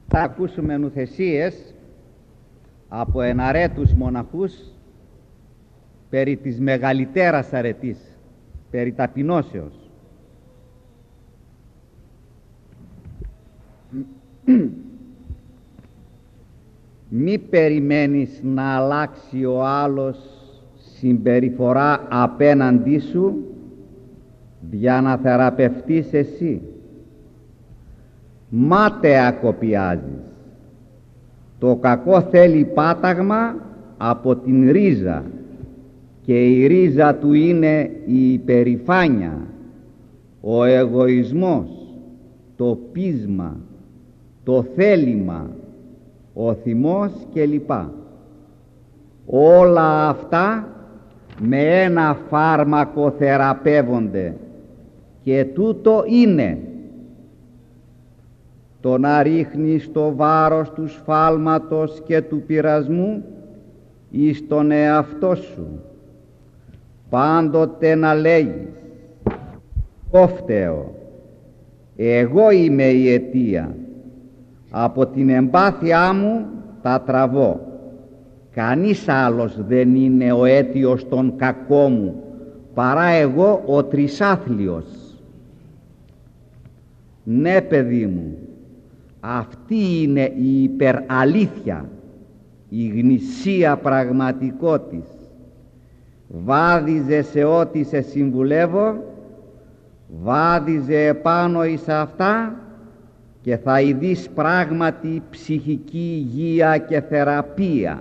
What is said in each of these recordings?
Θα ακούσουμε νουθεσίες από εναρέτους μοναχούς περί της μεγαλυτέρας αρετής, περί ταπεινώσεως. Μη περιμένεις να αλλάξει ο άλλος συμπεριφορά απέναντί σου για να θεραπευτείς εσύ. Μάταια κοπιάζεις. Το κακό θέλει πάταγμα από την ρίζα και η ρίζα του είναι η υπερηφάνεια, ο εγωισμός, το πείσμα, το θέλημα, ο θυμός κλπ. Όλα αυτά με ένα φάρμακο θεραπεύονται και τούτο είναι το να ρίχνεις το βάρος του σφάλματος και του πειρασμού εις τον εαυτό σου. Πάντοτε να λέγεις «Φταίω, εγώ είμαι η αιτία, από την εμπάθειά μου τα τραβώ. Κανείς άλλος δεν είναι ο αίτιος των κακών μου παρά εγώ ο τρισάθλιος». Ναι, παιδί μου, αυτή είναι η υπεραλήθεια, η γνησία πραγματικότης. Βάδιζε σε ό,τι σε συμβουλεύω, βάδιζε επάνω εις αυτά και θα ειδείς πράγματι ψυχική υγεία και θεραπεία.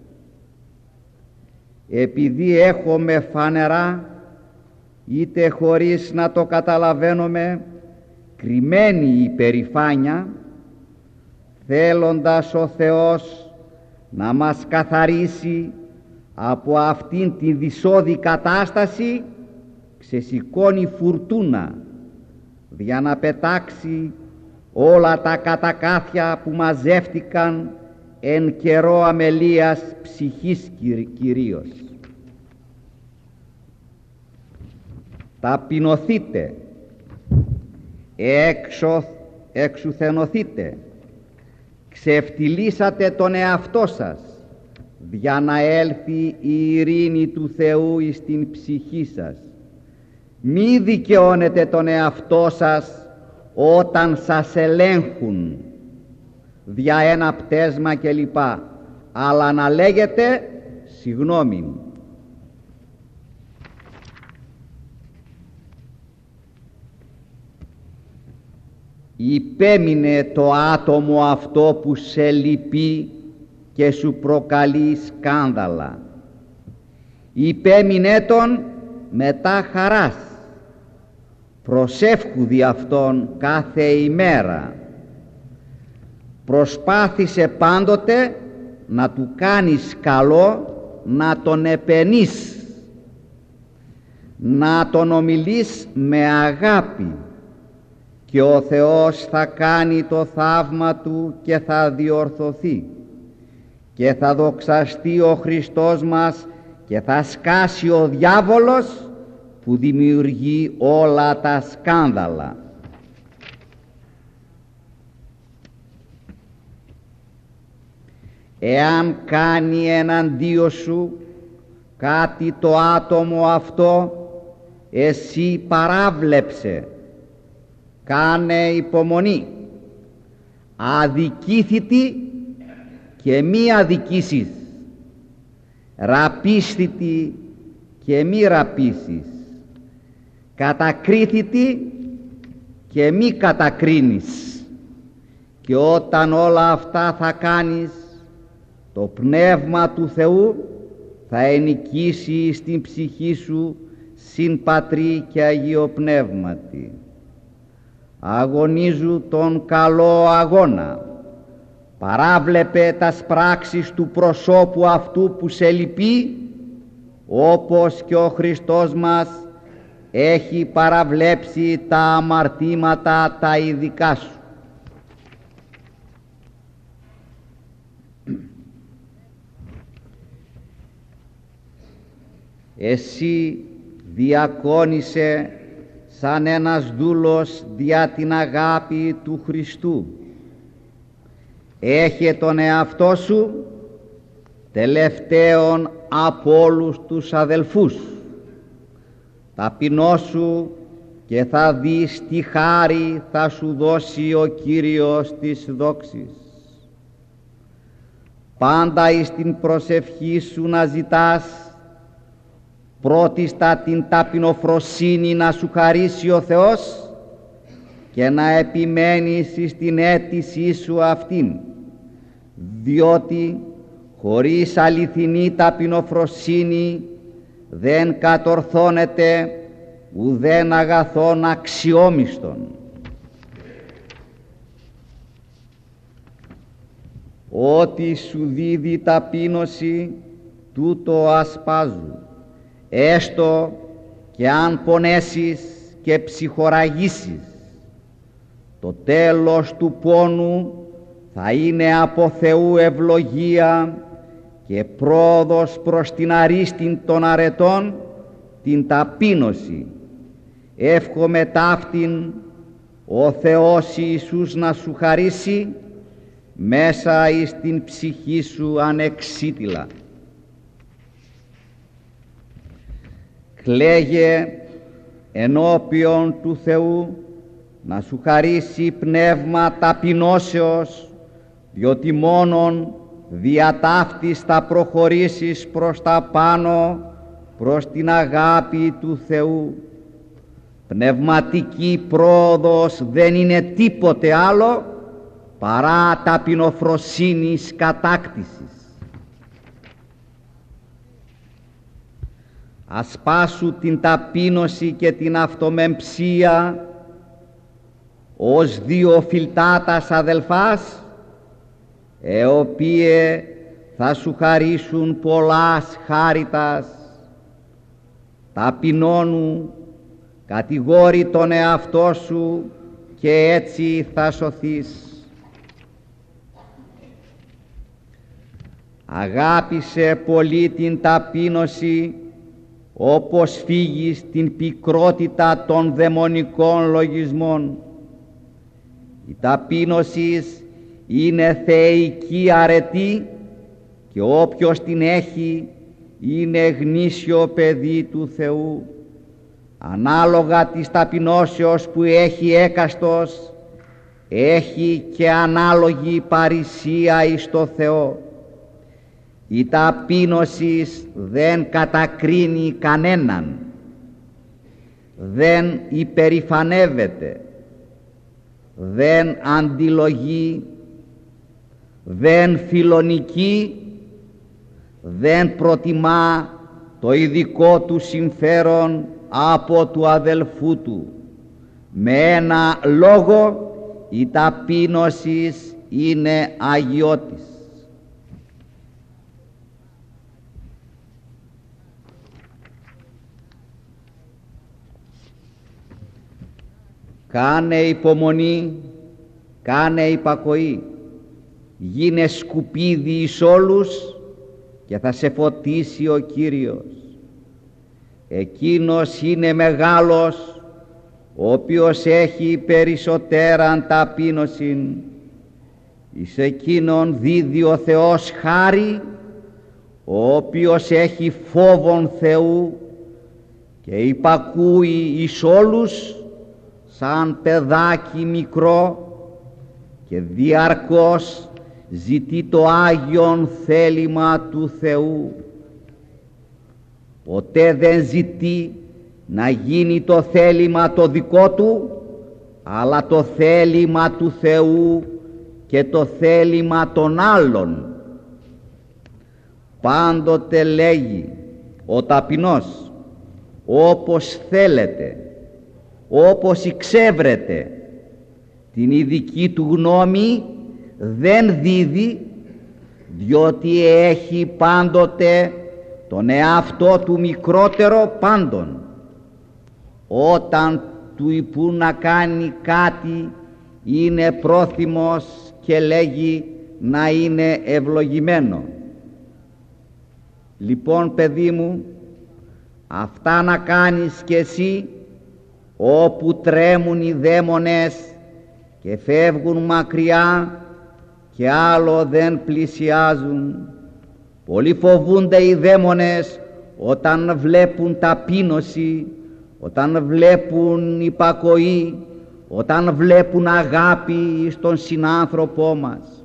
Επειδή έχουμε φανερά, είτε χωρίς να το καταλαβαίνουμε, κρυμμένη η υπερηφάνεια, θέλοντας ο Θεός να μας καθαρίσει από αυτήν τη δυσόδη κατάσταση, ξεσηκώνει φουρτούνα για να πετάξει όλα τα κατακάθια που μαζεύτηκαν εν καιρό αμελίας ψυχής κυρίως. Ταπεινωθείτε, εξουθενωθείτε, ξεφτυλίσατε τον εαυτό σας για να έλθει η ειρήνη του Θεού εις την ψυχή σας. Μη δικαιώνετε τον εαυτό σας όταν σας ελέγχουν δια ένα πτέσμα κλπ, αλλά να λέγετε συγγνώμη. Υπέμεινε το άτομο αυτό που σε λυπεί και σου προκαλεί σκάνδαλα. Υπέμεινε τον μετά χαράς. Προσεύχου δι' αυτόν κάθε ημέρα. Προσπάθησε πάντοτε να του κάνεις καλό, να τον επενείς, να τον ομιλείς με αγάπη, και ο Θεός θα κάνει το θαύμα του και θα διορθωθεί και θα δοξαστεί ο Χριστός μας και θα σκάσει ο διάβολος που δημιουργεί όλα τα σκάνδαλα. Εάν κάνει εναντίον σου κάτι το άτομο αυτό, εσύ παράβλεψε, κάνε υπομονή, αδικήθητη και μη αδικήσεις, ραπίστητη και μη ραπίσεις, κατακρίθητη και μη κατακρίνεις. Και όταν όλα αυτά θα κάνεις, το Πνεύμα του Θεού θα ενοικήσει στην ψυχή σου συν Πατρί και Αγίο Πνεύματι. Αγωνίζου τον καλό αγώνα, παράβλεπε τας πράξεις του προσώπου αυτού που σε λυπεί, όπως και ο Χριστός μας έχει παραβλέψει τα αμαρτήματα τα ειδικά σου. Εσύ διακόνησε σαν ένας δούλος δια την αγάπη του Χριστού. Έχε τον εαυτό σου τελευταίον από όλους τους αδελφούς. Ταπεινώσου και θα δεις τι χάρη θα σου δώσει ο Κύριος της δόξης. Πάντα εις την προσευχή σου να ζητάς, πρώτιστα την ταπεινοφροσύνη να σου χαρίσει ο Θεός και να επιμένεις εις την αίτησή σου αυτήν, διότι χωρίς αληθινή ταπεινοφροσύνη δεν κατορθώνεται ουδέν αγαθόν αξιόμιστον. Ό,τι σου δίδει ταπείνωση, τούτο ασπάζου, έστω και αν πονέσεις και ψυχοραγήσεις. Το τέλος του πόνου θα είναι από Θεού ευλογία και πρόοδος προς την αρίστην των αρετών, την ταπείνωση. Εύχομαι ταύτην ο Θεός Ιησούς να σου χαρίσει μέσα εις την ψυχή σου ανεξίτηλα. Κλαίγε ενώπιον του Θεού να σου χαρίσει πνεύμα ταπεινώσεως, διότι μόνον δια ταύτης θα προχωρήσεις προς τα πάνω, προς την αγάπη του Θεού. Πνευματική πρόοδος δεν είναι τίποτε άλλο παρά ταπεινοφροσύνης κατάκτησης. Ασπάσου την ταπείνωση και την αυτομεμψία ως δύο φιλτάτας αδελφάς, οποίε θα σου χαρίσουν πολλάς χάριτας. Ταπεινώνου, κατηγόρη τον εαυτό σου και έτσι θα σωθείς. Αγάπησε πολύ την ταπείνωση, όπως φύγεις την πικρότητα των δαιμονικών λογισμών. Η ταπείνωση είναι θεϊκή αρετή και όποιος την έχει είναι γνήσιο παιδί του Θεού. Ανάλογα της ταπεινώσεως που έχει έκαστος, έχει και ανάλογη παρησία εις το Θεό. Η ταπείνωση δεν κατακρίνει κανέναν, δεν υπερηφανεύεται, δεν αντιλογεί, δεν φιλονικεί, δεν προτιμά το ειδικό του συμφέρον από του αδελφού του. Με ένα λόγο η ταπείνωση είναι αγιώτης. Κάνε υπομονή, κάνε υπακοή, γίνε σκουπίδι εις όλους και θα σε φωτίσει ο Κύριος. Εκείνος είναι μεγάλος, ο οποίος έχει περισσότεραν ταπείνωσιν. Εις εκείνον δίδει ο Θεός χάρη, ο οποίος έχει φόβον Θεού και υπακούει εις όλους σαν παιδάκι μικρό και διαρκώς ζητεί το Άγιον θέλημα του Θεού. Ποτέ δεν ζητεί να γίνει το θέλημα το δικό του, αλλά το θέλημα του Θεού και το θέλημα των άλλων. Πάντοτε λέγει ο ταπεινός, όπως θέλετε, όπως εξεύρετε, την ειδική του γνώμη δεν δίδει, διότι έχει πάντοτε τον εαυτό του μικρότερο πάντων. Όταν του υπούν να κάνει κάτι, είναι πρόθυμος και λέγει να είναι ευλογημένο. Λοιπόν, παιδί μου, αυτά να κάνεις κι εσύ όπου τρέμουν οι δαίμονες και φεύγουν μακριά και άλλο δεν πλησιάζουν. Πολλοί φοβούνται οι δαίμονες όταν βλέπουν ταπείνωση, όταν βλέπουν υπακοή, όταν βλέπουν αγάπη στον συνάνθρωπό μας.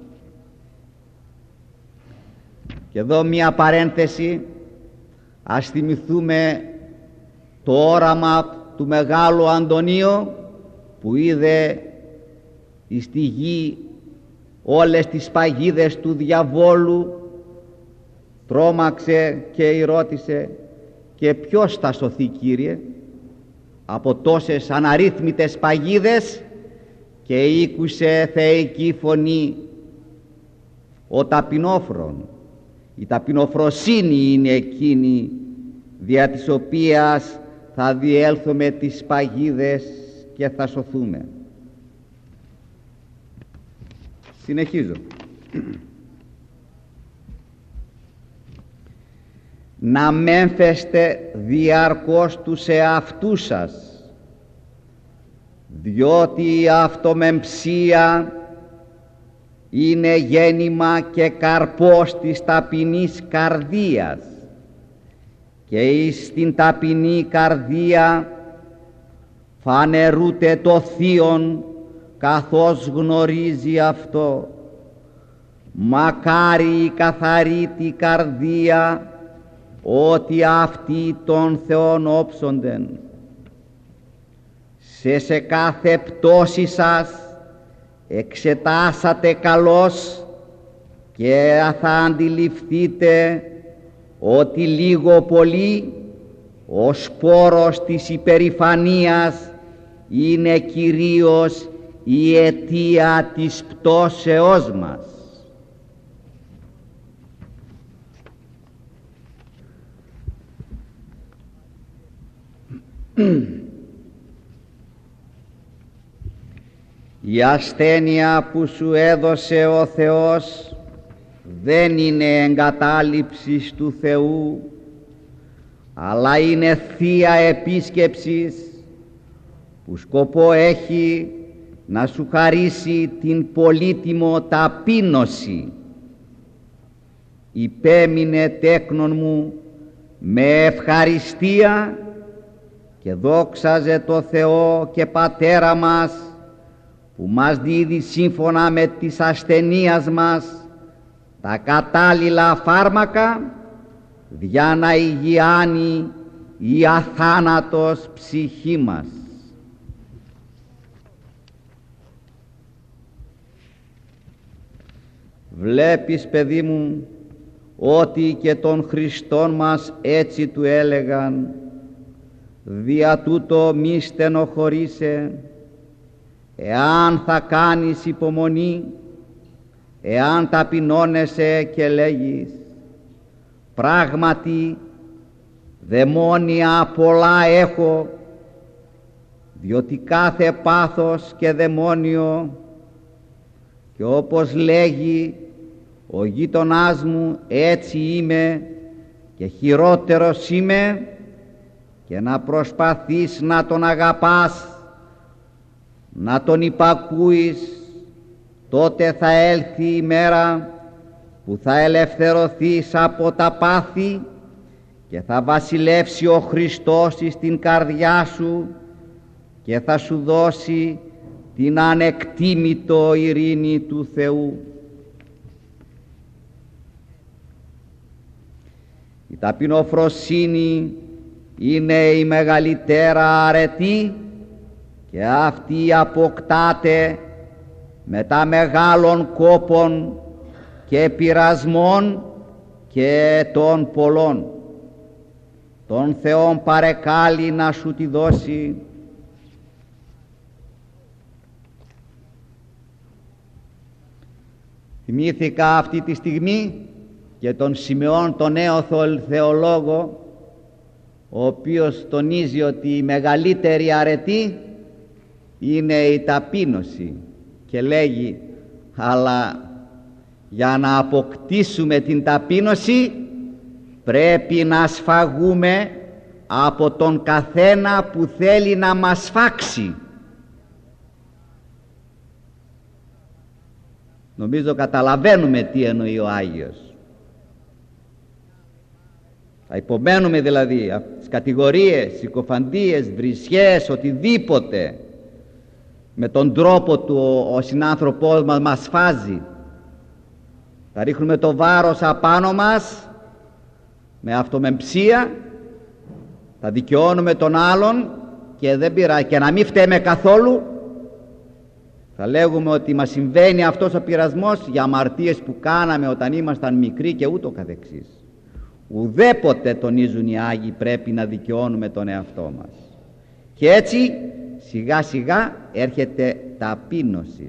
Και εδώ μία παρένθεση, ας θυμηθούμε το όραμα του μεγάλου Αντωνίου που είδε στη γη όλες τις παγίδες του διαβόλου. Τρόμαξε και ρώτησε, και ποιος θα σωθεί, Κύριε, από τόσες αναρρύθμιτες παγίδες? Και ήκουσε θεϊκή φωνή, ο ταπεινόφρον. Η ταπεινοφροσύνη είναι εκείνη δια της οποίας θα διέλθουμε τις παγίδες και θα σωθούμε. Συνεχίζω. Να μέμφεστε διαρκώς τους εαυτούς σας, διότι η αυτομεμψία είναι γέννημα και καρπός της ταπεινής καρδίας, και εις την ταπεινή καρδία φανερούται το θείον, καθώς γνωρίζει αυτό. Μακάρι η καθαρή τη καρδία, ότι αυτοί των Θεών όψοντεν. Σε κάθε πτώση σας εξετάσατε καλώς και θα αντιληφθείτε ότι λίγο πολύ ο σπόρος της υπερηφανίας είναι κυρίως η αιτία της πτώσεώς μας. Η ασθένεια που σου έδωσε ο Θεός δεν είναι εγκατάλειψης του Θεού, αλλά είναι θεία επίσκεψης που σκοπό έχει να σου χαρίσει την πολύτιμο ταπείνωση. Υπέμεινε τέκνον μου με ευχαριστία και δόξαζε το Θεό και Πατέρα μας που μας δίδει σύμφωνα με της ασθενείας μας τα κατάλληλα φάρμακα για να υγιάνει η αθάνατος ψυχή μας. Βλέπεις, παιδί μου, ότι και τον Χριστόν μας έτσι του έλεγαν, δια τούτο μη στενοχωρείσαι, εάν θα κάνεις υπομονή, εάν ταπεινώνεσαι και λέγεις, πράγματι δαιμόνια πολλά έχω, διότι κάθε πάθος και δαιμόνιο, και όπως λέγει ο γείτονάς μου, έτσι είμαι και χειρότερος είμαι, και να προσπαθείς να τον αγαπάς, να τον υπακούεις, τότε θα έλθει η μέρα που θα ελευθερωθείς από τα πάθη και θα βασιλεύσει ο Χριστός στην καρδιά σου και θα σου δώσει την ανεκτήμητο ειρήνη του Θεού. Η ταπεινοφροσύνη είναι η μεγαλύτερα αρετή και αυτή αποκτάται μετά μεγάλων κόπων και πειρασμών και των πολλών. Τον Θεόν παρεκάλει να σου τη δώσει. Θυμήθηκα αυτή τη στιγμή και τον Σιμεών τον νέο θεολόγο, ο οποίος τονίζει ότι η μεγαλύτερη αρετή είναι η ταπείνωση και λέγει, αλλά για να αποκτήσουμε την ταπείνωση πρέπει να σφαγούμε από τον καθένα που θέλει να μας σφάξει. Νομίζω καταλαβαίνουμε τι εννοεί ο Άγιος. Θα υπομένουμε δηλαδή τις κατηγορίες, συκοφαντίες, βρισιές, οτιδήποτε με τον τρόπο του ο συνάνθρωπός μας φάζει. Θα ρίχνουμε το βάρος απάνω μας με αυτομεμψία, θα δικαιώνουμε τον άλλον και δεν πειράζει, και να μην φταίμε καθόλου. Θα λέγουμε ότι μας συμβαίνει αυτός ο πειρασμός για αμαρτίες που κάναμε όταν ήμασταν μικροί και ούτω καθεξής. Ουδέποτε, τονίζουν οι Άγιοι, πρέπει να δικαιώνουμε τον εαυτό μας. Και έτσι σιγά σιγά έρχεται ταπείνωση.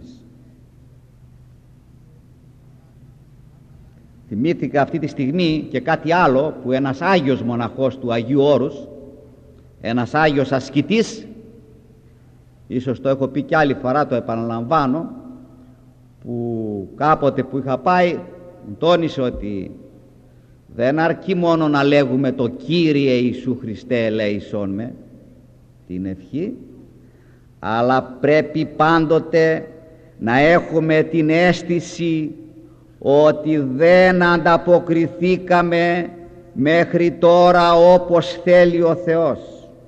Θυμήθηκα αυτή τη στιγμή και κάτι άλλο που ένας Άγιος μοναχός του Αγίου Όρους, ένας Άγιος ασκητής, ίσως το έχω πει κι άλλη φορά, το επαναλαμβάνω, που κάποτε που είχα πάει μου τόνισε ότι δεν αρκεί μόνο να λέγουμε το Κύριε Ιησού Χριστέ ελέησόν με, την ευχή, αλλά πρέπει πάντοτε να έχουμε την αίσθηση ότι δεν ανταποκριθήκαμε μέχρι τώρα όπως θέλει ο Θεός.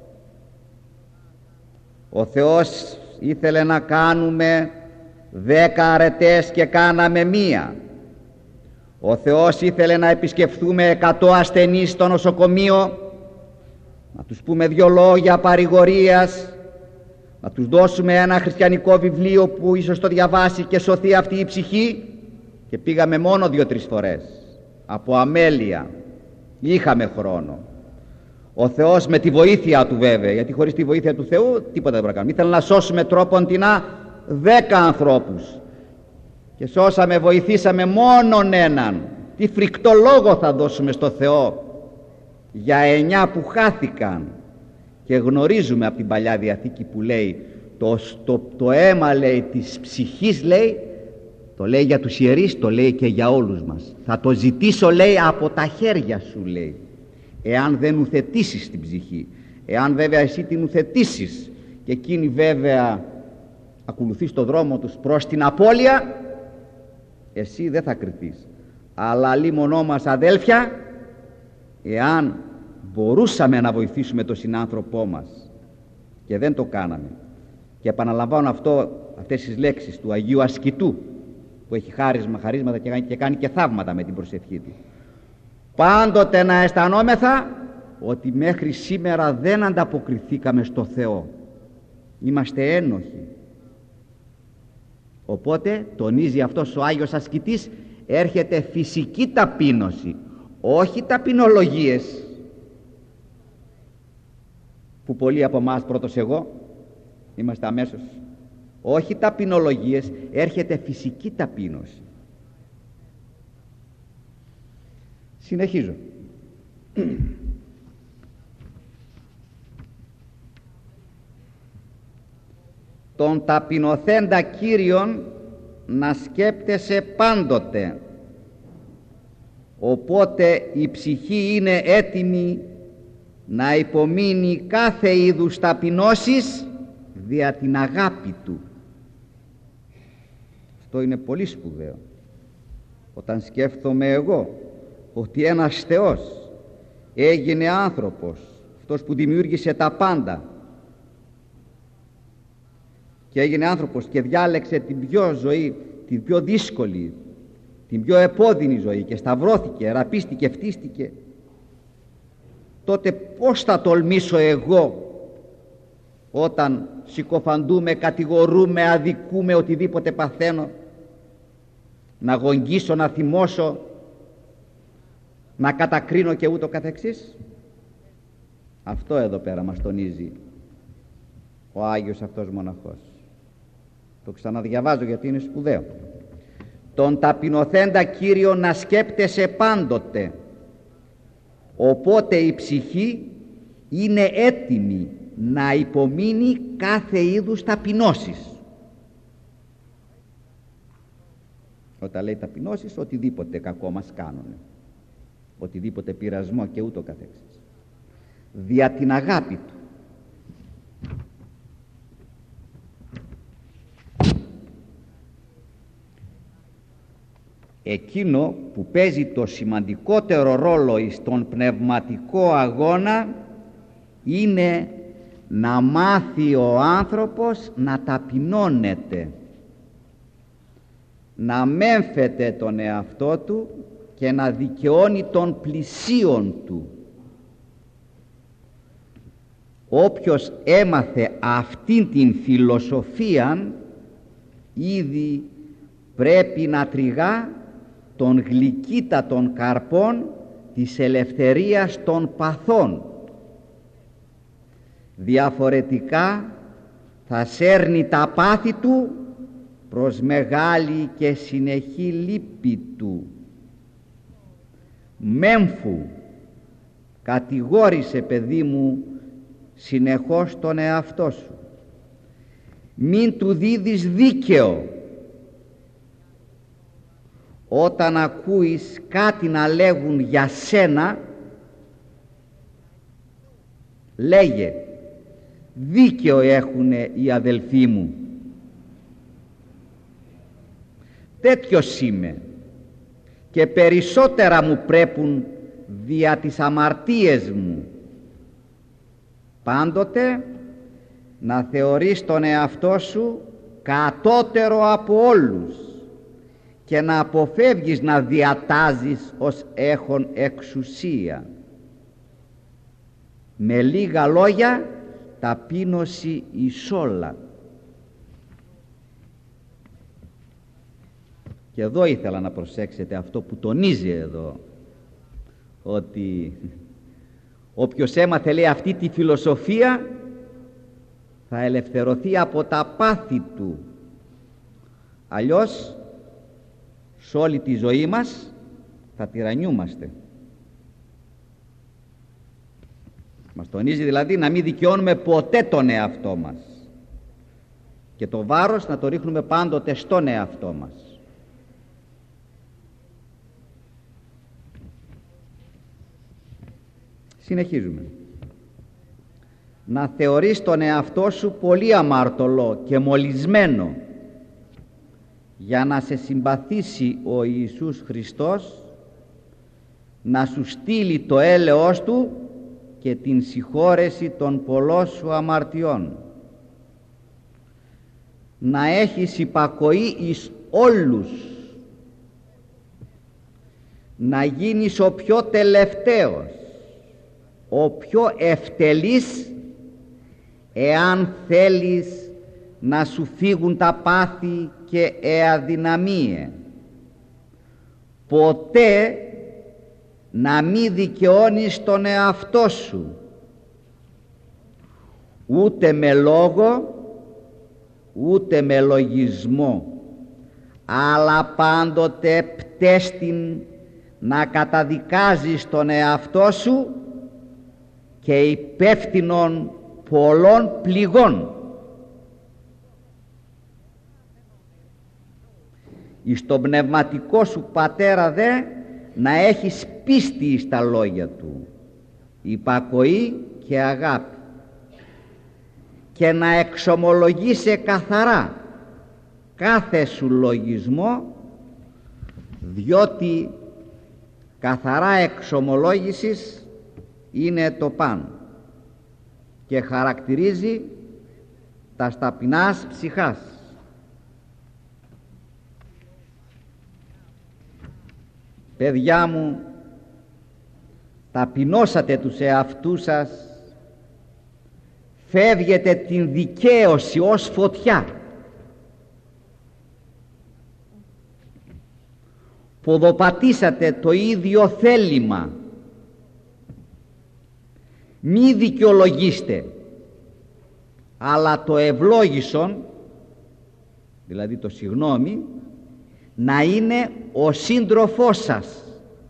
Ο Θεός ήθελε να κάνουμε 10 αρετές και κάναμε 1. Ο Θεός ήθελε να επισκεφθούμε 100 ασθενείς στο νοσοκομείο, να τους πούμε 2 λόγια παρηγορίας, να τους δώσουμε ένα χριστιανικό βιβλίο που ίσως το διαβάσει και σωθεί αυτή η ψυχή, και πήγαμε μόνο 2-3 φορές από αμέλεια. Είχαμε χρόνο. Ο Θεός με τη βοήθεια του βέβαια, γιατί χωρίς τη βοήθεια του Θεού τίποτα δεν μπορούμε να κάνουμε. Ήθελε να σώσουμε τρόποντινά 10 ανθρώπους και σώσαμε, βοηθήσαμε μόνον έναν. Τι φρικτό λόγο θα δώσουμε στο Θεό για 9 που χάθηκαν? Και γνωρίζουμε από την Παλιά Διαθήκη που λέει το αίμα, λέει, της ψυχής, λέει, το λέει για τους ιερείς, το λέει και για όλους μας. Θα το ζητήσω, λέει, από τα χέρια σου, λέει, εάν δεν ουθετήσεις την ψυχή. Εάν βέβαια εσύ την ουθετήσεις και εκείνη βέβαια ακολουθείς το δρόμο τους προς την απώλεια, εσύ δεν θα κριθείς. Αλλά λίμωνό μας, αδέλφια, εάν μπορούσαμε να βοηθήσουμε τον συνάνθρωπό μας και δεν το κάναμε. Και επαναλαμβάνω αυτές τις λέξεις του Αγίου Ασκητού, που έχει χαρίσματα και κάνει και θαύματα με την προσευχή του. Πάντοτε να αισθανόμεθα ότι μέχρι σήμερα δεν ανταποκριθήκαμε στο Θεό. Είμαστε ένοχοι. Οπότε τονίζει αυτός ο Άγιος Ασκητής, έρχεται φυσική ταπείνωση, όχι ταπεινολογίες που πολλοί από εμάς, πρώτος εγώ, είμαστε αμέσως. Όχι ταπεινολογίες, έρχεται φυσική ταπείνωση. Συνεχίζω. Τον ταπεινωθέντα Κύριον να σκέπτεσαι πάντοτε, οπότε η ψυχή είναι έτοιμη να υπομείνει κάθε είδους ταπεινώσεις δια την αγάπη του. Αυτό είναι πολύ σπουδαίο. Όταν σκέφτομαι εγώ ότι ένας Θεός έγινε άνθρωπος, αυτός που δημιούργησε τα πάντα, και έγινε άνθρωπος και διάλεξε την πιο ζωή, την πιο δύσκολη, την πιο επώδυνη ζωή, και σταυρώθηκε, ραπίστηκε, φτίστηκε, τότε πώς θα τολμήσω εγώ, όταν συκοφαντούμε, κατηγορούμε, αδικούμε, οτιδήποτε παθαίνω, να γογγίσω, να θυμώσω, να κατακρίνω και ούτω καθεξής? Αυτό εδώ πέρα μας τονίζει ο Άγιος αυτός μοναχός. Το ξαναδιαβάζω γιατί είναι σπουδαίο. Τον ταπεινωθέντα Κύριο να σκέπτεσαι πάντοτε, οπότε η ψυχή είναι έτοιμη να υπομείνει κάθε είδους ταπεινώσεις. Όταν λέει ταπεινώσεις, οτιδήποτε κακό μας κάνουν, οτιδήποτε πειρασμό και ούτω καθεξής, δια την αγάπη του. εκείνο που παίζει το σημαντικότερο ρόλο στον πνευματικό αγώνα είναι να μάθει ο άνθρωπος να ταπεινώνεται, να μέμφεται τον εαυτό του και να δικαιώνει τον πλησίον του. Όποιος έμαθε αυτήν την φιλοσοφία ήδη πρέπει να τριγά των γλυκύτατων καρπών της ελευθερίας των παθών. Διαφορετικά θα σέρνει τα πάθη του προς μεγάλη και συνεχή λύπη του. Μέμφου, κατηγόρησε, παιδί μου, συνεχώς τον εαυτό σου. Μην του δίδεις δίκαιο. Όταν ακούεις κάτι να λέγουν για σένα, λέγε, δίκαιο έχουνε οι αδελφοί μου. Τέτοιος είμαι και περισσότερα μου πρέπουν δια τις αμαρτίες μου. Πάντοτε να θεωρείς τον εαυτό σου κατώτερο από όλους και να αποφεύγεις να διατάζεις ως έχων εξουσία. Με λίγα λόγια, ταπείνωση εις όλα. Και εδώ ήθελα να προσέξετε αυτό που τονίζει εδώ, ότι όποιος έμαθε, λέει, αυτή τη φιλοσοφία θα ελευθερωθεί από τα πάθη του. Αλλιώς σε όλη τη ζωή μας θα τυραννιούμαστε. Μας τονίζει δηλαδή να μην δικαιώνουμε ποτέ τον εαυτό μας και το βάρος να το ρίχνουμε πάντοτε στον εαυτό μας. Συνεχίζουμε. Να θεωρείς τον εαυτό σου πολύ αμάρτωλο και μολυσμένο για να σε συμπαθήσει ο Ιησούς Χριστός, να σου στείλει το έλεος Του και την συγχώρεση των πολλών σου αμαρτιών. Να έχεις υπακοή εις όλους, να γίνεις ο πιο τελευταίος, ο πιο ευτελής, εάν θέλεις να σου φύγουν τα πάθη και αδυναμίες. Ποτέ να μη δικαιώνεις τον εαυτό σου, ούτε με λόγο ούτε με λογισμό, αλλά πάντοτε πτέστην να καταδικάζεις τον εαυτό σου και υπεύθυνον πολλών πληγών. Εις τον πνευματικό σου πατέρα δε να έχεις πίστη στα λόγια του, υπακοή και αγάπη, και να εξομολογείσαι καθαρά κάθε σου λογισμό, διότι καθαρά εξομολόγησης είναι το παν και χαρακτηρίζει τα ταπεινάς ψυχάς. Παιδιά μου, ταπεινώσατε τους εαυτούς σας, φεύγετε την δικαίωση ως φωτιά, ποδοπατήσατε το ίδιο θέλημα. Μη δικαιολογήστε, αλλά το ευλόγησον, δηλαδή το συγγνώμη, να είναι ο σύντροφός σας.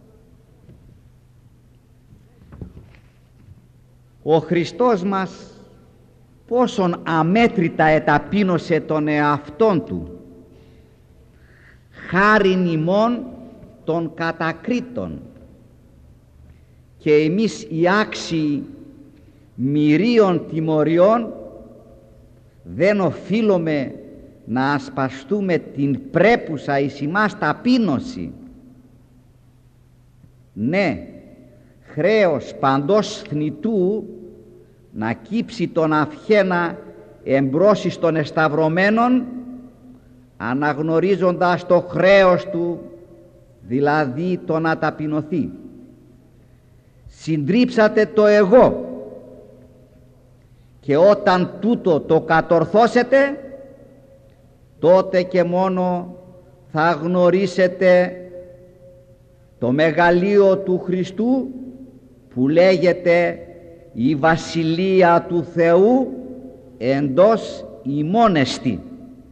Ο Χριστός μας πόσον αμέτρητα εταπείνωσε τον εαυτόν Του, χάριν ημών των κατακρίτων, και εμείς οι άξιοι μυρίων τιμωριών δεν οφείλουμε να ασπαστούμε την πρέπουσα εις ημάς ταπείνωση, Ναι, χρέος παντός θνητού να κύψει τον αυχένα εμπρός εις των εσταυρωμένων, αναγνωρίζοντας το χρέος του, δηλαδή το να ταπεινωθεί. Συντρίψατε το εγώ, και όταν τούτο το κατορθώσετε, τότε και μόνο θα γνωρίσετε το μεγαλείο του Χριστού, που λέγεται η Βασιλεία του Θεού εντός ημών εστι.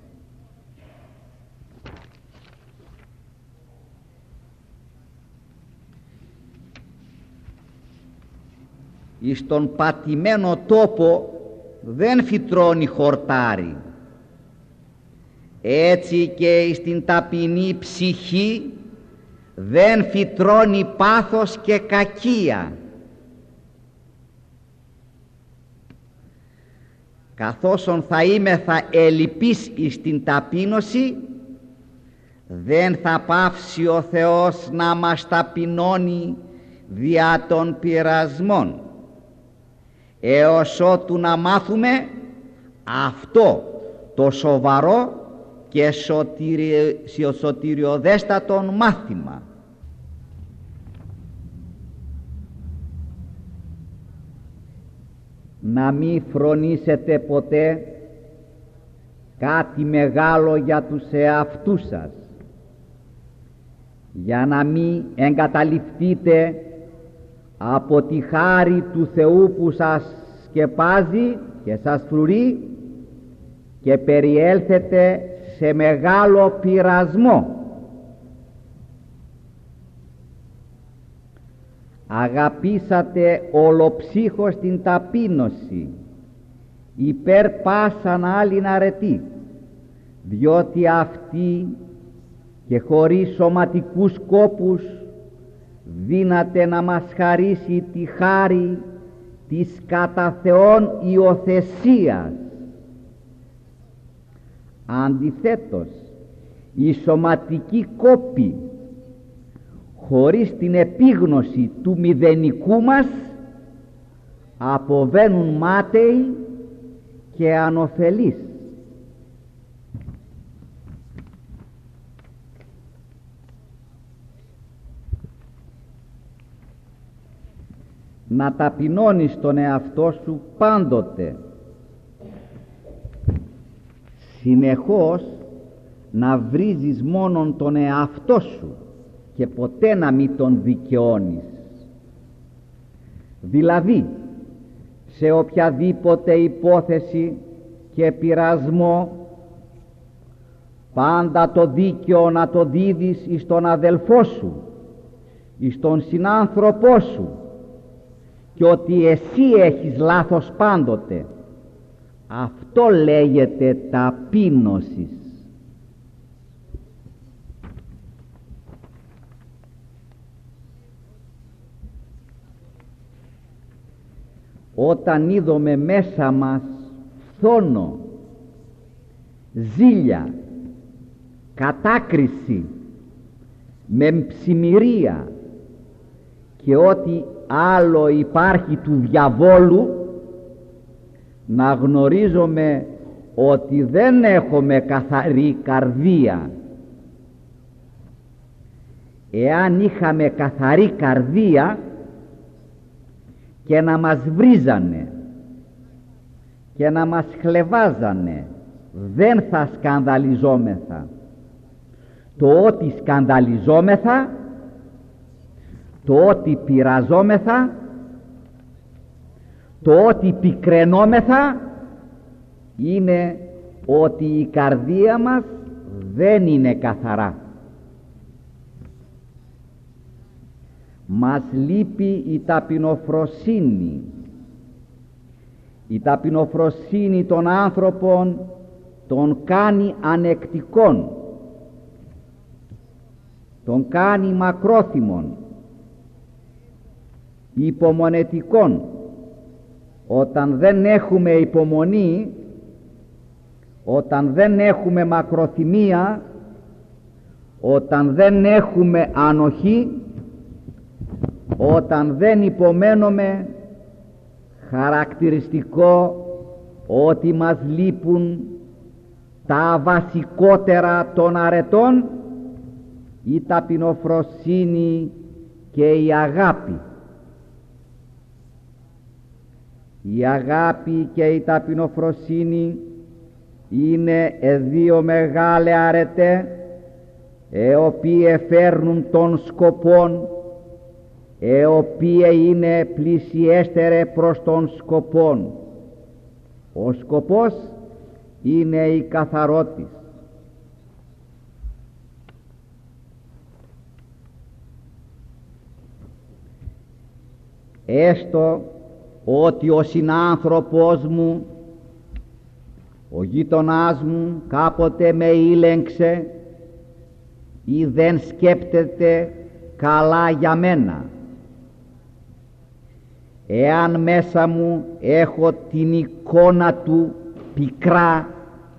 Εις τον πατημένο τόπο δεν φυτρώνει χορτάρι, έτσι και εις την ταπεινή ψυχή δεν φυτρώνει πάθος και κακία. Καθώς θα είμεθα ελλειπείς εις την ταπείνωση, δεν θα πάυσει ο Θεός να μας ταπεινώνει δια των πειρασμών, έως ότου να μάθουμε αυτό το σοβαρό και σωτηριοδέστατον μάθημα. Να μη φρονήσετε ποτέ κάτι μεγάλο για τους εαυτούς σας, για να μη εγκαταλειφθείτε από τη χάρη του Θεού που σας σκεπάζει και σας φρουρεί και περιέλθετε σε μεγάλο πειρασμό. Αγαπήσατε ολοψύχως την ταπείνωση υπέρ πάσαν άλλην αρετή, διότι αυτή και χωρίς σωματικούς σκόπους δύναται να μας χαρίσει τη χάρη της κατά Θεόν υιοθεσίας. Αντιθέτως, η σωματική κόπη χωρίς την επίγνωση του μηδενικού μας αποβαίνουν μάταιοι και ανωφελείς. Να ταπεινώνεις τον εαυτό σου πάντοτε, συνεχώς να βρίζεις μόνον τον εαυτό σου και ποτέ να μην τον δικαιώνεις. Δηλαδή, σε οποιαδήποτε υπόθεση και πειρασμό, πάντα το δίκαιο να το δίδεις εις τον αδελφό σου, εις τον συνάνθρωπό σου, και ότι εσύ έχεις λάθος πάντοτε. Αυτό λέγεται ταπείνωση. Όταν είδομε μέσα μας φθόνο, ζήλια, κατάκριση, μεμψημυρία και ό,τι άλλο υπάρχει του διαβόλου, να γνωρίζουμε ότι δεν έχουμε καθαρή καρδία. Εάν είχαμε καθαρή καρδία και να μας βρίζανε και να μας χλεβάζανε, δεν θα σκανδαλιζόμεθα. Το ότι σκανδαλιζόμεθα, το ότι πειραζόμεθα, το ότι πικραινόμεθα, είναι ότι η καρδία μας δεν είναι καθαρά. Μας λείπει η ταπεινοφροσύνη. Η ταπεινοφροσύνη των άνθρωπων τον κάνει ανεκτικόν, τον κάνει μακρόθυμον, υπομονετικόν. Όταν δεν έχουμε υπομονή, όταν δεν έχουμε μακροθυμία, όταν δεν έχουμε ανοχή, όταν δεν υπομένουμε χαρακτηριστικό ότι μας λείπουν τα βασικότερα των αρετών, η ταπεινοφροσύνη και η αγάπη. Η αγάπη και η ταπεινοφροσύνη είναι δύο μεγάλε αρετέ, οποίε φέρνουν των σκοπών, οποίε είναι πλησιέστερε προς των σκοπών. Ο σκοπός είναι η καθαρότης. Έστω ότι ο συνάνθρωπός μου, ο γείτονάς μου, κάποτε με ήλεγξε ή δεν σκέπτεται καλά για μένα, εάν μέσα μου έχω την εικόνα του πικρά,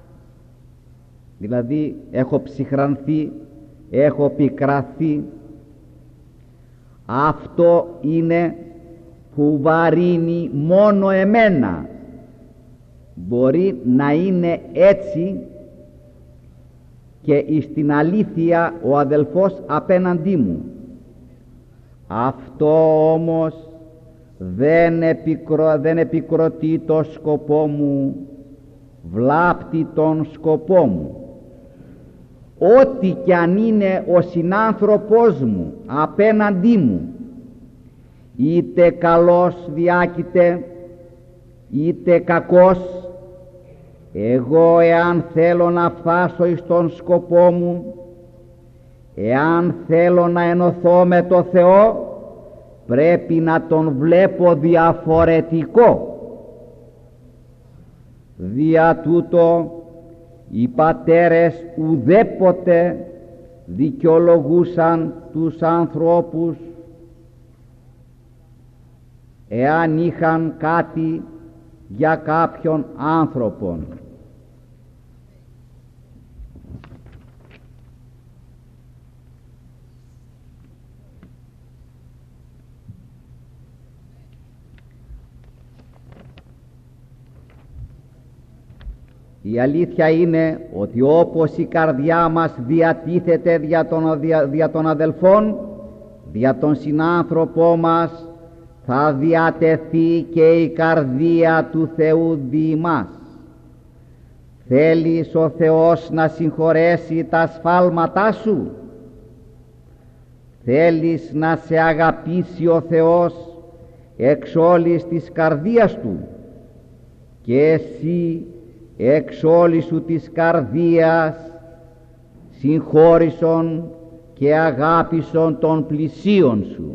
δηλαδή έχω ψυχρανθεί, έχω πικραθεί, αυτό είναι που βαρύνει μόνο εμένα. Μπορεί να είναι έτσι και στην αλήθεια ο αδελφός απέναντί μου. Αυτό όμως δεν επικροτεί το σκοπό μου, βλάπτει τον σκοπό μου. Ό,τι κι αν είναι ο συνάνθρωπός μου απέναντί μου, είτε καλός διάκειται είτε κακός, εγώ εάν θέλω να φτάσω εις τον σκοπό μου, εάν θέλω να ενωθώ με το Θεό, πρέπει να τον βλέπω διαφορετικό. Δια τούτο οι πατέρες ουδέποτε δικαιολογούσαν τους ανθρώπους εάν είχαν κάτι για κάποιον άνθρωπον. Η αλήθεια είναι ότι όπως η καρδιά μας διατίθεται δια των αδελφών, δια τον συνάνθρωπό μας, θα διατεθεί και η καρδία του Θεού δι' μας. Θέλεις ο Θεός να συγχωρέσει τα σφάλματά σου? Θέλεις να σε αγαπήσει ο Θεός εξ όλης της καρδίας του, και εσύ εξ όλης σου της καρδίας συγχώρησον και αγάπησον των πλησίων σου?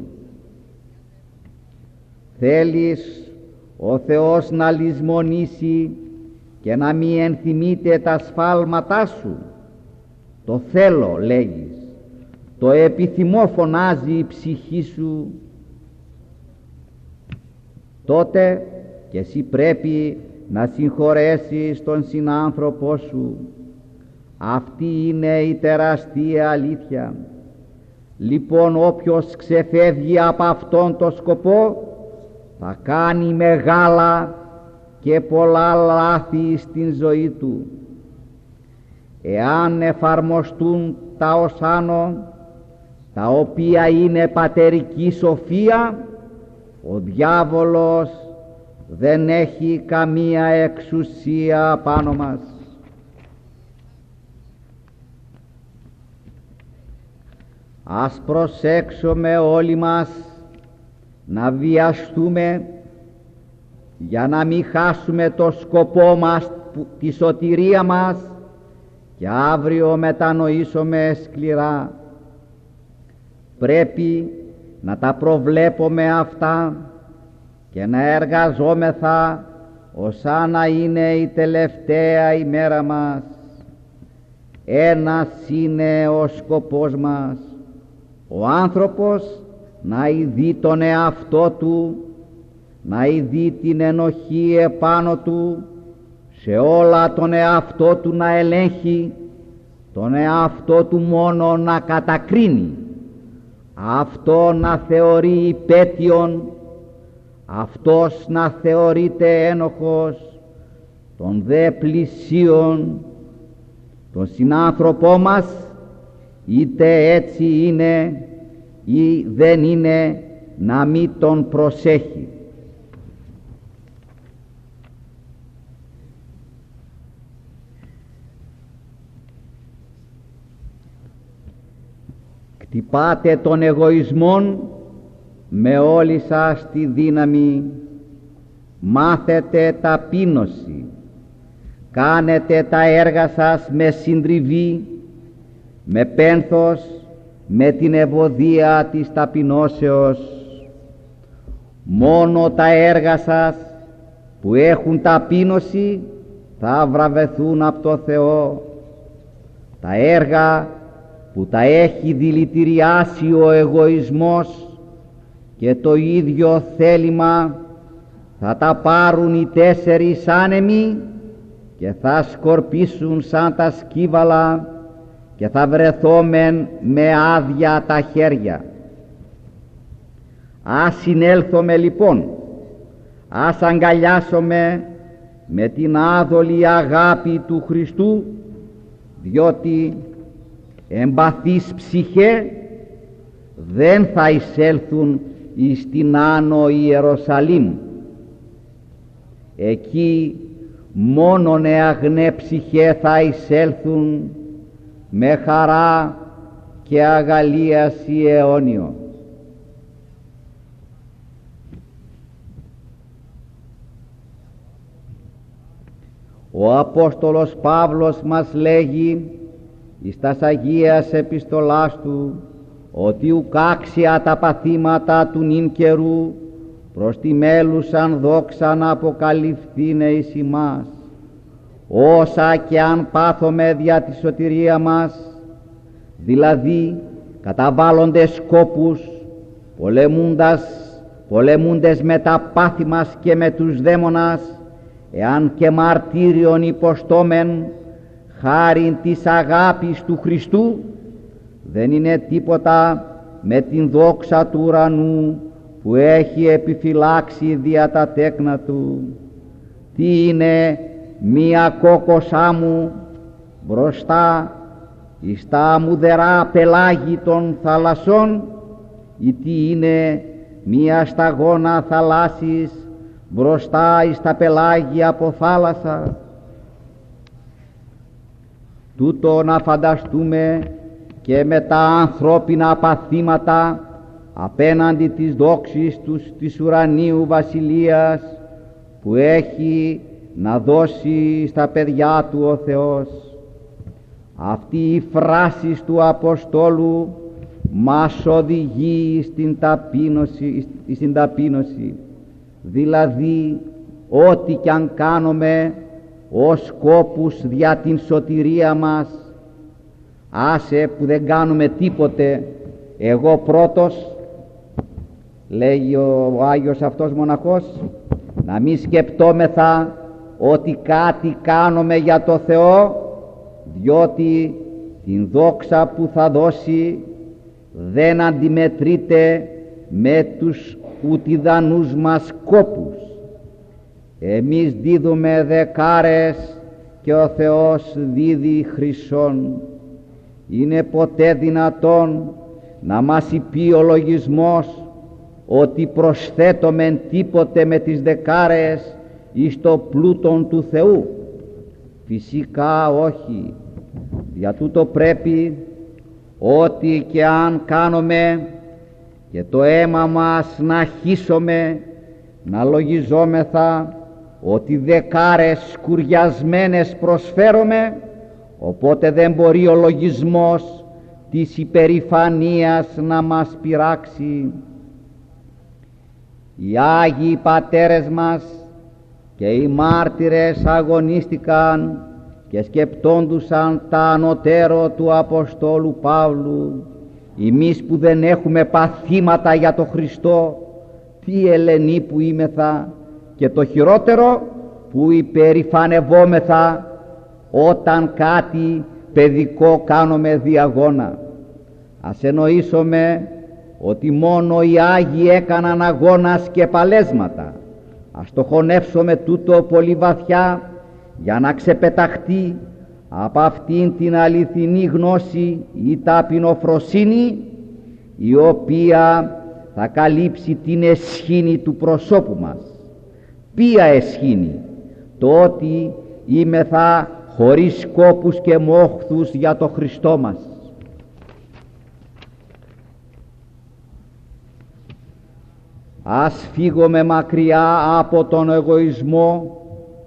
Θέλεις ο Θεός να λησμονήσει και να μη ενθυμείται τα σφάλματά σου? Το θέλω, λέγεις, το επιθυμώ, φωνάζει η ψυχή σου. Τότε και εσύ πρέπει να συγχωρέσεις τον συνάνθρωπό σου. Αυτή είναι η τεράστια αλήθεια. Λοιπόν, όποιος ξεφεύγει από αυτόν το σκοπό θα κάνει μεγάλα και πολλά λάθη στην ζωή του. Εάν εφαρμοστούν τα ως άνω, τα οποία είναι πατερική σοφία, ο διάβολος δεν έχει καμία εξουσία πάνω μας. Ας προσέξουμε όλοι μας να βιαστούμε για να μην χάσουμε το σκοπό μας, τη σωτηρία μας, και αύριο μετανοήσουμε σκληρά. Πρέπει να τα προβλέπουμε αυτά και να εργαζόμεθα ως να είναι η τελευταία ημέρα μας. Ένας είναι ο σκοπός μας, ο άνθρωπος να ειδεί τον εαυτό του, να ειδεί την ενοχή επάνω του, σε όλα τον εαυτό του να ελέγχει, τον εαυτό του μόνο να κατακρίνει. αυτό να θεωρεί υπέτειον, αυτός να θεωρείται ένοχος, τον δε πλησίον, τον συνάνθρωπό μας, είτε έτσι είναι ή δεν είναι, να μην τον προσέχει. Κτυπάτε τον εγωισμόν με όλη σας τη δύναμη, μάθετε ταπείνωση, κάνετε τα έργα σας με συντριβή, με πένθος, με την ευωδία της ταπεινώσεως. Μόνο τα έργα σας που έχουν ταπείνωση θα βραβευθούν από το Θεό. Τα έργα που τα έχει δηλητηριάσει ο εγωισμός και το ίδιο θέλημα θα τα πάρουν οι 4 άνεμοι και θα σκορπίσουν σαν τα σκύβαλα και θα βρεθόμεν με άδεια τα χέρια. Ας συνέλθουμε λοιπόν, ας αγκαλιάσουμε με την άδολη αγάπη του Χριστού, διότι εμπαθείς ψυχέ δεν θα εισέλθουν εις την Άνω Ιερουσαλήμ. Εκεί μόνον αγνέ ψυχέ θα εισέλθουν με χαρά και αγαλίαση αιώνιο. Ο Απόστολος Παύλος μας λέγει εις τας Αγίας επιστολάς του ότι ουκάξια τα παθήματα του νυν καιρού προς τη μέλουσαν δόξα να αποκαλυφθήνε εις ημάς. Όσα και αν πάθομε δια τη σωτηρία μας, δηλαδή καταβάλλοντες σκόπους, πολεμούντες με τα πάθη μας και με τους δαίμονας, εάν και μαρτύριον υποστόμεν χάριν της αγάπης του Χριστού, δεν είναι τίποτα με την δόξα του ουρανού που έχει επιφυλάξει δια τα τέκνα του. Τι είναι μία κόκοσά μου μπροστά εις τα μουδερά πελάγη των θαλασσών, ή τι είναι μία σταγόνα θαλάσσης μπροστά εις τα πελάγη από θάλασσα. Τούτο να φανταστούμε και με τα ανθρώπινα παθήματα απέναντι της δόξης της ουρανίου βασιλείας που έχει να δώσει στα παιδιά του ο Θεός. Αυτή η φράση του Αποστόλου μας οδηγεί στην ταπείνωση, δηλαδή ό,τι κι αν κάνουμε ως σκόπους δια την σωτηρία μας, άσε που δεν κάνουμε τίποτε, εγώ πρώτος, λέγει ο Άγιος αυτός μοναχός, να μην σκεπτόμεθα ότι κάτι κάνουμε για το Θεό, διότι την δόξα που θα δώσει δεν αντιμετρείται με τους ουτιδανούς μας σκόπους. Εμείς δίδουμε δεκάρες και ο Θεός δίδει χρυσόν. Είναι ποτέ δυνατόν να μας υπεί ο λογισμός ότι προσθέτομεν τίποτε με τις δεκάρες εις το πλούτον του Θεού? Φυσικά όχι. Για τούτο πρέπει ό,τι και αν κάνουμε και το αίμα μας να χύσουμε, να λογιζόμεθα ότι δεκάρες σκουριασμένες προσφέρομαι, οπότε δεν μπορεί ο λογισμός της υπερηφανίας να μας πειράξει. Οι Άγιοι Πατέρες μας και οι μάρτυρες αγωνίστηκαν και σκεπτόντουσαν τα ανωτέρω του Αποστόλου Παύλου. Εμείς που δεν έχουμε παθήματα για το Χριστό, τι ελενοί που είμεθα, και το χειρότερο που υπερηφανευόμεθα όταν κάτι παιδικό κάνουμε διαγώνα. Ας εννοήσουμε ότι μόνο οι Άγιοι έκαναν αγώνα και παλέσματα. Ας το χωνεύσουμε τούτο πολύ βαθιά για να ξεπεταχτεί από αυτήν την αληθινή γνώση η ταπεινοφροσύνη, η οποία θα καλύψει την εσχήνη του προσώπου μας. Ποια εσχήνη? Το ότι είμεθα χωρίς σκόπους και μόχθους για το Χριστό μας. Ας φύγουμε μακριά από τον εγωισμό,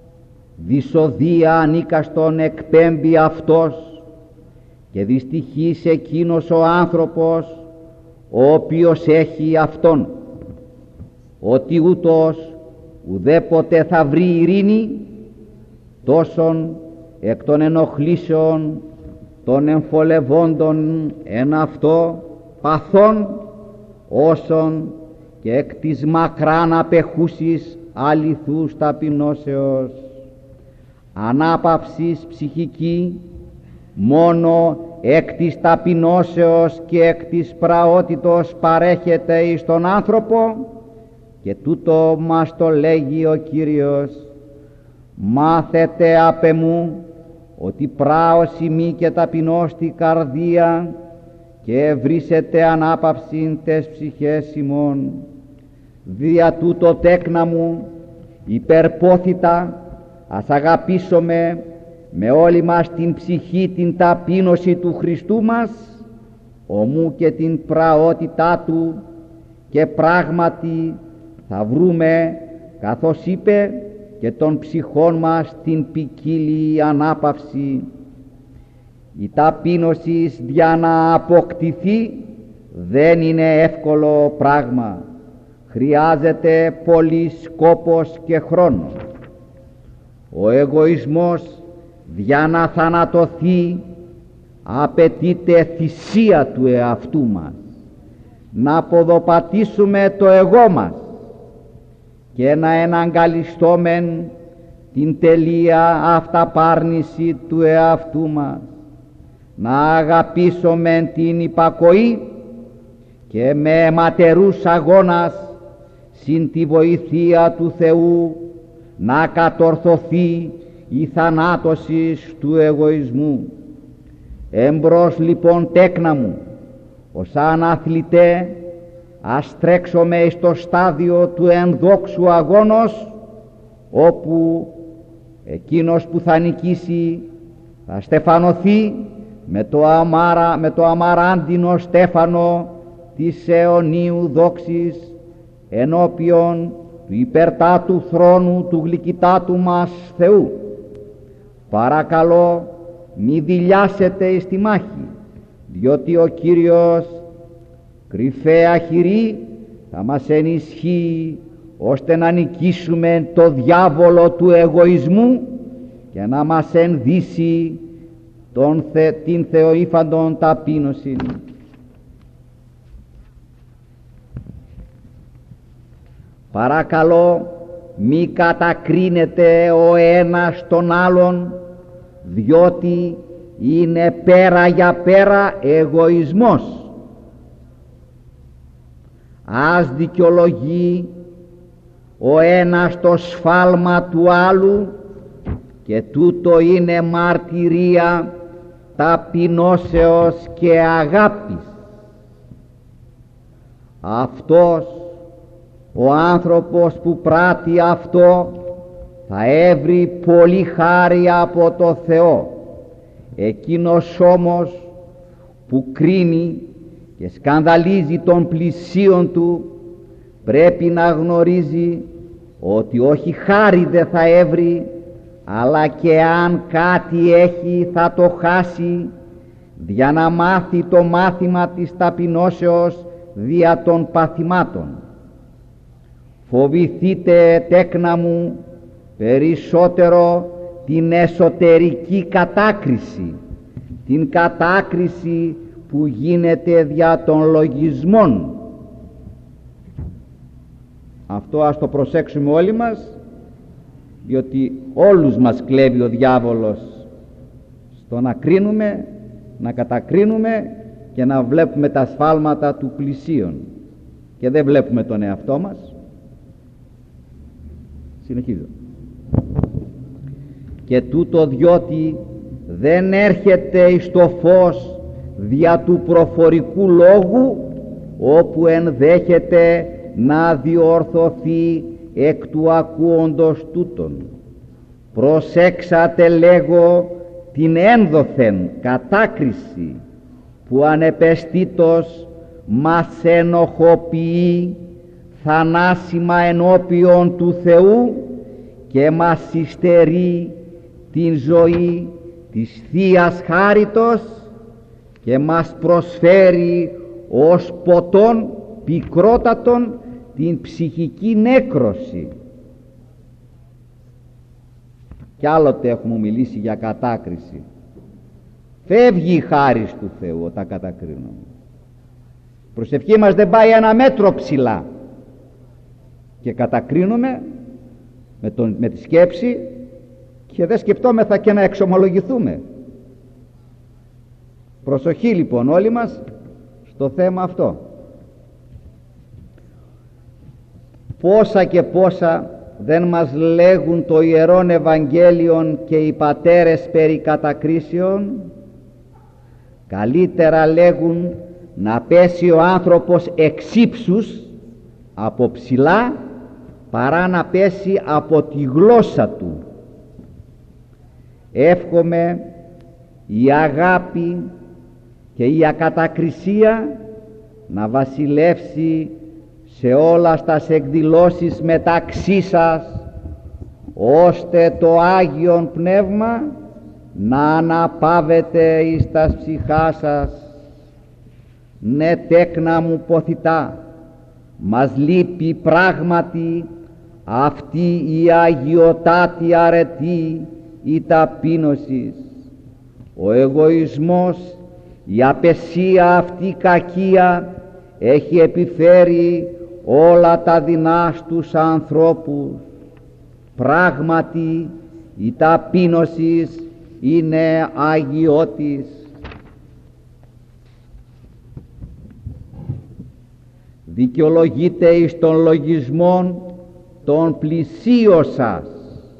δυσοδεία ανίκαστον εκπέμπει αυτός, και δυστυχής εκείνος ο άνθρωπος ο οποίος έχει αυτόν, ότι ούτως ουδέποτε θα βρει ειρήνη, τόσον εκ των ενοχλήσεων των εμφολευόντων εν αυτό παθών, όσον και εκ της μακράν απεχούσης αληθούς ταπεινώσεως. Ανάπαυσης ψυχική μόνο εκ της ταπεινώσεως και εκ της πραότητος παρέχεται εις τον άνθρωπο, και τούτο μας το λέγει ο Κύριος: μάθετε απ' εμού ότι πράος ημί και ταπεινώστη καρδία, και ευρύσετε ανάπαυσιν τες ψυχές ημών. Δια τούτο τέκνα μου υπερπόθητα ας αγαπήσουμε με όλη μας την ψυχή την ταπείνωση του Χριστού μας, ομού και την πραότητά του, και πράγματι θα βρούμε, καθώς είπε, και των ψυχών μας την ποικίλη ανάπαυση. Η ταπείνωση για να αποκτηθεί δεν είναι εύκολο πράγμα. Χρειάζεται πολύ σκόπος και χρόνο. Ο εγωισμός για να θανατωθεί απαιτείται θυσία του εαυτού μας, να ποδοπατήσουμε το εγώ μας και να εναγκαλιστόμεν την τελεία αυταπάρνηση του εαυτού μας, να αγαπήσομεν την υπακοή και με αιματερούς αγώνας συν τη βοηθεία του Θεού να κατορθωθεί η θανάτωση του εγωισμού. Εμπρός λοιπόν τέκνα μου, ως αθλητέ, ας τρέξουμε στο στάδιο του ενδόξου αγώνος, όπου εκείνος που θα νικήσει θα στεφανωθεί με το αμαράντινο στέφανο της αιωνίου δόξης ενώπιον του υπερτάτου θρόνου του γλυκητάτου μας Θεού. Παρακαλώ μη δειλιάσετε εις τη μάχη, διότι ο Κύριος κρυφαία χειρή θα μας ενισχύει ώστε να νικήσουμε το διάβολο του εγωισμού και να μας ενδύσει την θεοήφαντον ταπείνωση. Παρακαλώ μη κατακρίνετε ο ένας τον άλλον, διότι είναι πέρα για πέρα εγωισμός. Ας δικαιολογεί ο ένας το σφάλμα του άλλου, και τούτο είναι μαρτυρία ταπεινώσεως και αγάπης. Αυτός ο άνθρωπος που πράττει αυτό θα έβρει πολύ χάρη από το Θεό. Εκείνος όμως που κρίνει και σκανδαλίζει τον πλησίον του πρέπει να γνωρίζει ότι όχι χάρη δεν θα έβρει, αλλά και αν κάτι έχει θα το χάσει, για να μάθει το μάθημα της ταπεινώσεως δια των παθημάτων. Φοβηθείτε τέκνα μου περισσότερο την εσωτερική κατάκριση, την κατάκριση που γίνεται δια των λογισμών. Αυτό ας το προσέξουμε όλοι μας, διότι όλους μας κλέβει ο διάβολος στο να κρίνουμε, να κατακρίνουμε και να βλέπουμε τα σφάλματα του πλησίον και δεν βλέπουμε τον εαυτό μας. Συνεχίζω. Και τούτο διότι δεν έρχεται εις το φως δια του προφορικού λόγου, όπου ενδέχεται να διορθωθεί εκ του ακούοντος τούτον. Προσέξατε, λέγω, την ένδοθεν κατάκριση που ανεπαισθήτως μας ενοχοποιεί θανάσιμα ενώπιον του Θεού και μας συστερεί την ζωή της Θείας Χάριτος και μας προσφέρει ως ποτόν πικρότατον την ψυχική νέκρωση. Κι άλλοτε έχουμε μιλήσει για κατάκριση. Φεύγει η χάρις του Θεού όταν κατακρίνουμε. Η προσευχή μας δεν πάει ένα μέτρο ψηλά και κατακρίνουμε με τη σκέψη και δεν σκεπτόμεθα και να εξομολογηθούμε. Προσοχή λοιπόν όλοι μας στο θέμα αυτό. Πόσα και πόσα δεν μας λέγουν το Ιερόν Ευαγγέλιον και οι πατέρες περί κατακρίσεων. Καλύτερα λέγουν να πέσει ο άνθρωπος εξ ύψους από ψηλά παρά να πέσει από τη γλώσσα του. Εύχομαι η αγάπη και η ακατακρισία να βασιλεύσει σε όλα τας εκδηλώσεις μεταξύ σας, ώστε το Άγιον Πνεύμα να αναπαύεται εις τας ψυχάς σας. Ναι, τέκνα μου ποθητά, μας λείπει πράγματι αυτή η αγιοτάτη αρετή η ταπείνωση, ο εγωισμός, η απεσία αυτή κακία έχει επιφέρει όλα τα δεινά στους ανθρώπους. Πράγματι η ταπείνωση είναι αγιώτης. Δικαιολογείται εις των λογισμών των πλησίων σας.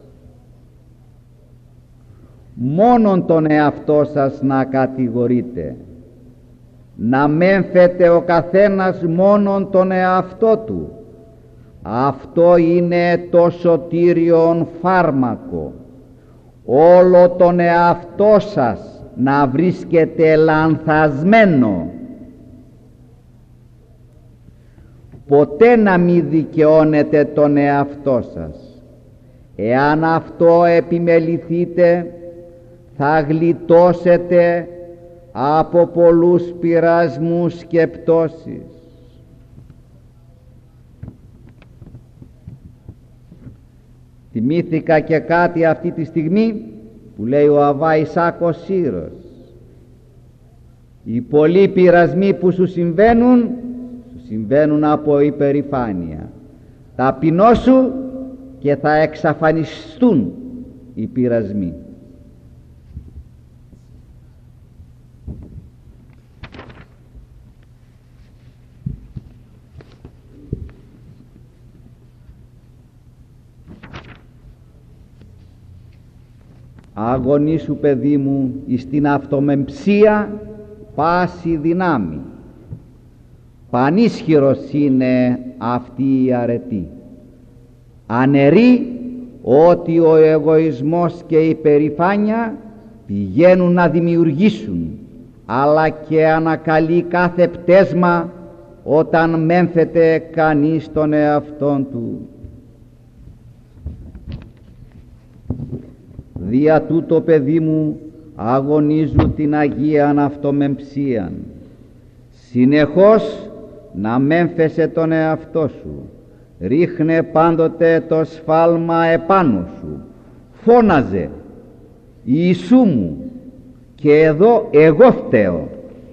Μόνον τον εαυτό σας να κατηγορείτε, να μένθετε ο καθένας μόνον τον εαυτό του. Αυτό είναι το σωτήριον φάρμακο. Όλο τον εαυτό σας να βρίσκεται λανθασμένο. Ποτέ να μην δικαιώνετε τον εαυτό σας. Εάν αυτό επιμεληθείτε, θα γλιτώσετε από πολλούς πειρασμούς και πτώσεις. Θυμήθηκα και κάτι αυτή τη στιγμή που λέει ο Αββά Ισάκος Σύρος. Οι πολλοί πειρασμοί που σου συμβαίνουν από υπερηφάνεια. Ταπεινώσου και θα εξαφανιστούν οι πειρασμοί. Αγωνίσου, παιδί μου, εις την αυτομεμψία πάση δυνάμει. Πανίσχυρος είναι αυτή η αρετή. Αναιρεί ότι ο εγωισμός και η περηφάνεια πηγαίνουν να δημιουργήσουν, αλλά και ανακαλεί κάθε πτέσμα όταν μένθεται κανείς τον εαυτόν του. Δια τούτο, παιδί μου, αγωνίζου την Αγίαν αυτομεμψίαν. Συνεχώς να μένθεσαι τον εαυτό σου. Ρίχνε πάντοτε το σφάλμα επάνω σου. Φώναζε, Ιησού μου, και εδώ εγώ φταίω.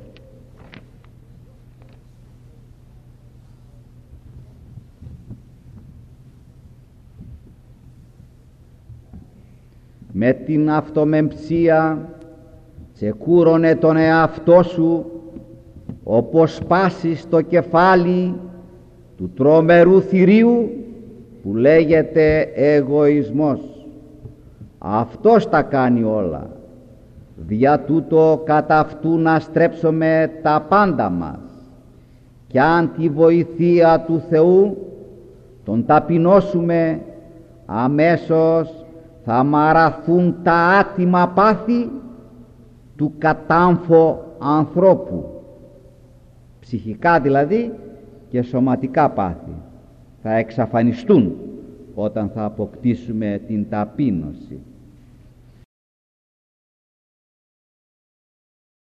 Με την αυτομεμψία τσεκούρωνε τον εαυτό σου όπως σπάσει στο κεφάλι του τρομερού θηρίου που λέγεται εγωισμός. Αυτός τα κάνει όλα. Δια τούτο κατά αυτού να στρέψουμε τα πάντα μας, κι αν τη βοηθεία του Θεού τον ταπεινώσουμε, αμέσως θα μαραθούν τα άτιμα πάθη του κατάμφω ανθρώπου, ψυχικά δηλαδή και σωματικά πάθη, θα εξαφανιστούν όταν θα αποκτήσουμε την ταπείνωση.